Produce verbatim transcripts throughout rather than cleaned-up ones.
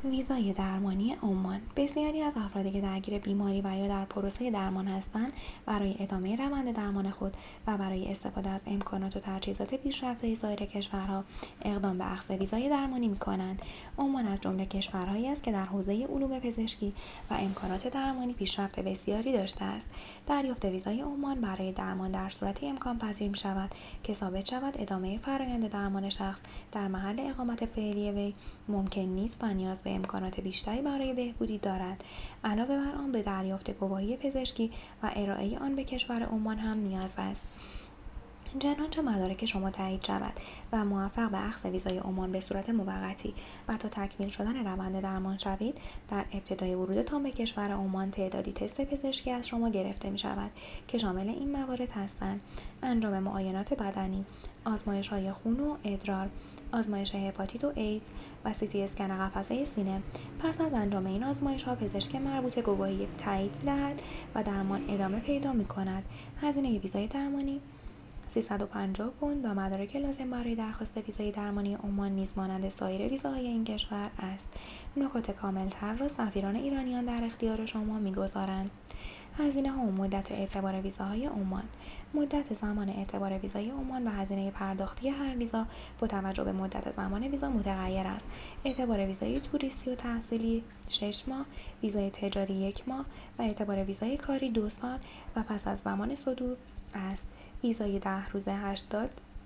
ویزای درمانی عمان. بسیاری از افرادی که درگیر بیماری و یا در پروسه درمان هستند برای ادامه روند درمان خود و برای استفاده از امکانات و تجهیزات پیشرفته سایر کشورها اقدام به اخذ ویزای درمانی می‌کنند. عمان از جمله کشورهایی است که در حوزه علوم پزشکی و امکانات درمانی پیشرفت بسیاری داشته است. دریافت ویزای عمان برای درمان در صورتی امکان پذیر می‌شود که ثابت شود ادامه فرآیند درمان شخص در محل اقامت فعلی وی ممکن نیست و نیاز به امکانات بیشتری برای بهبودی دارد. علاوه بر آن به دریافت گواهی پزشکی و ارائه آن به کشور عمان هم نیاز است. چنانچه مدارک شما تایید شود و موفق به اخذ ویزای عمان به صورت موقتی و تا تکمیل شدن روند درمان شوید، در ابتدای ورودتان به کشور عمان تعدادی تست پزشکی از شما گرفته می شود که شامل این موارد هستند: انجام معاینات بدنی، آزمایش‌های خون و ادرار، آزمایش هپاتیت و ایدز و سی تی اسکن قفسه سینه. پس از انجام این آزمایش‌ها پزشک مربوطه گواهی تایید می‌دهد و درمان ادامه پیدا می‌کند. هزینه ویزای درمانی سیصد و پنجاه پوند و مدارک لازم برای درخواست ویزای درمانی عمان نیز مانند سایر ویزاهای این کشور است. نکات کامل‌تر را سفیران ایرانیان در اختیار شما می‌گذارند. هزینه‌ها و مدت اعتبار ویزاهای عمان. مدت زمان اعتبار ویزای عمان و هزینه پرداختی هر ویزا با توجه به مدت زمان ویزا متغیر است. اعتبار ویزای توریستی و تحصیلی شش ماه، ویزای تجاری یک ماه و اعتبار ویزای کاری دو سال و پس از زمان صدور است. ویزای ده روزه هشتاد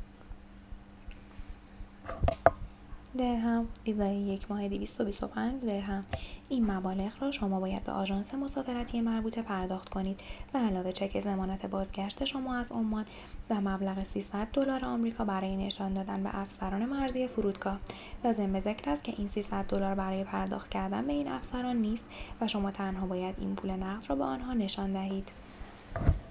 درهم، ویزای یک ماه دویست و بیست و پنج درهم. این مبالغ را شما باید به آژانس مسافرتی مربوطه پرداخت کنید و علاوه چک ضمانت بازگشت شما از عمان و مبلغ سیصد دلار آمریکا برای نشان دادن به افسران مرزی فرودگاه. لازم به ذکر است که این سیصد دلار برای پرداخت کردن به این افسران نیست و شما تنها باید این پول نقد را به آنها نشان دهید.